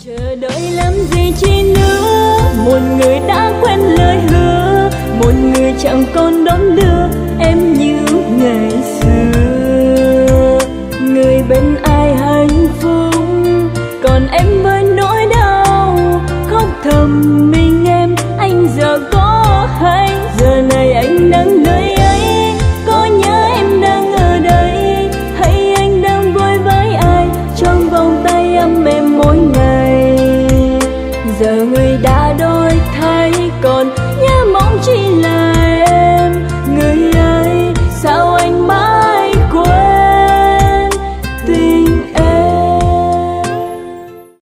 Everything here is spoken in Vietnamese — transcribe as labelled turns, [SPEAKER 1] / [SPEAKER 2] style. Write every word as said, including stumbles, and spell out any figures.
[SPEAKER 1] Chờ đợi làm gì chi nữa, một người đã quên lời hứa, một người chẳng còn đón đưa em như ngày xưa.